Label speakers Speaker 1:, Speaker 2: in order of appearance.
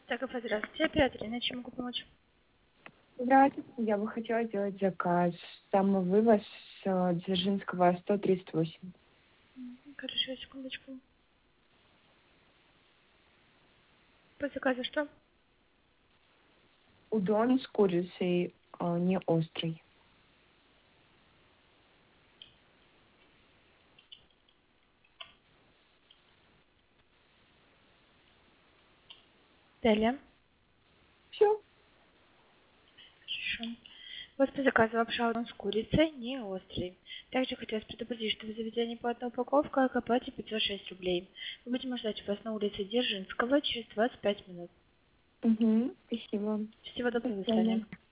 Speaker 1: Так, здравствуйте, оператор, иначе могу помочь.
Speaker 2: Здравствуйте, я бы хотела сделать заказ. Самовывоз Дзержинского 138.
Speaker 1: Хорошо, секундочку. По заказу что?
Speaker 2: Удон с курицей, не острый.
Speaker 1: Далее.
Speaker 2: Все.
Speaker 1: Хорошо. Вот по заказу лапша удон с курицей, не острый. Также хотелось предупредить, что в заведении платная упаковка, к оплате 506 рублей. Мы будем ждать вас на улице Дзержинского через 25 минут.
Speaker 2: Угу, спасибо.
Speaker 1: Всего
Speaker 2: До
Speaker 1: доброго, до
Speaker 2: свидания.
Speaker 1: свидания.